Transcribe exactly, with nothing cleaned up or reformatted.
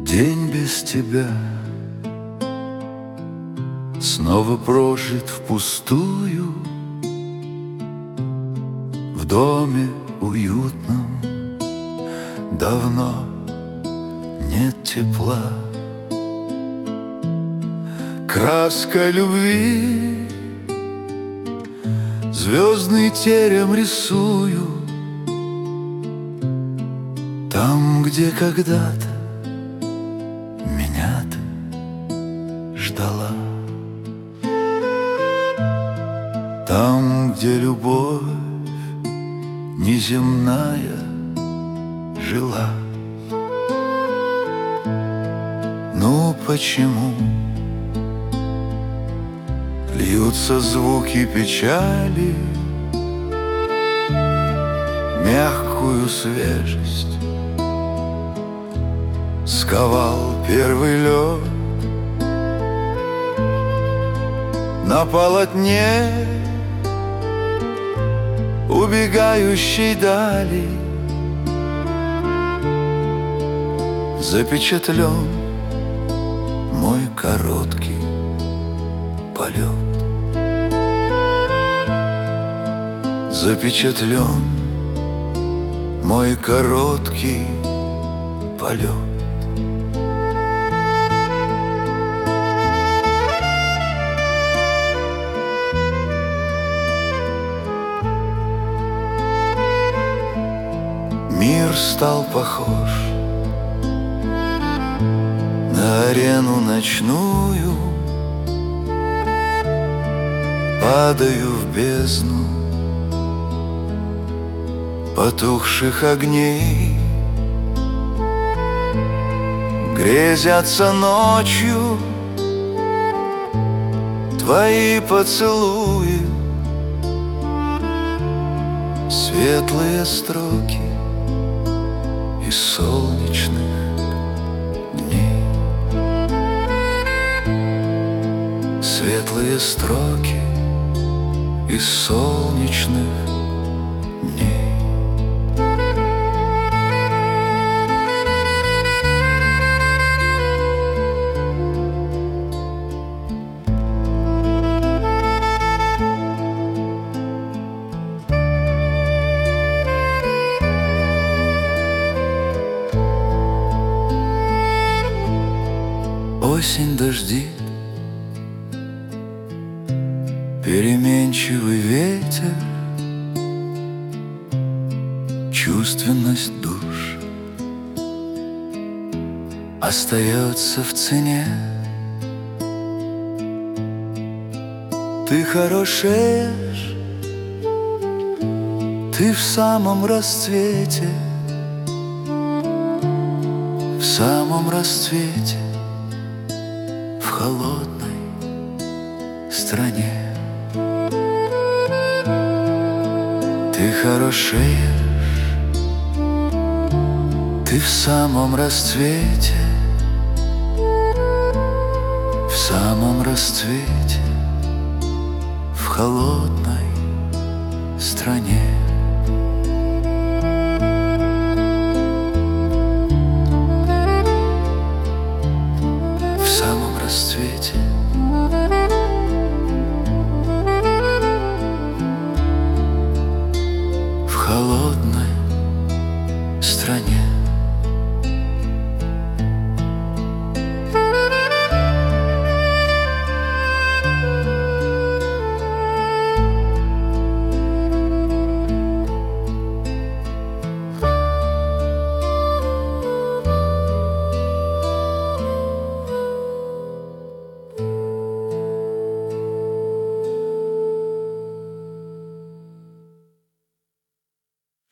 День без тебя снова прожит впустую. В доме уютном давно нет тепла. Краска любви звездный терем рисую там, где когда-то меня ты ждала. Там, где любовь неземная жила. Ну почему льются звуки печали, мягкую свежесть сковал первый лед на полотне убегающей дали запечатлен мой короткий полет. Запечатлен мой короткий полет. Мир стал похож на арену ночную. Падаю в бездну потухших огней. Грезятся ночью твои поцелуи, светлые строки из солнечных дней. Светлые строки из солнечных дней. Осень дождит, переменчивый ветер, чувственность душ остается в цене. Ты хорошеешь, ты в самом расцвете, в самом расцвете, в холодной стране. Ты хорошеешь, ты в самом расцвете, в самом расцвете, в холодной стране.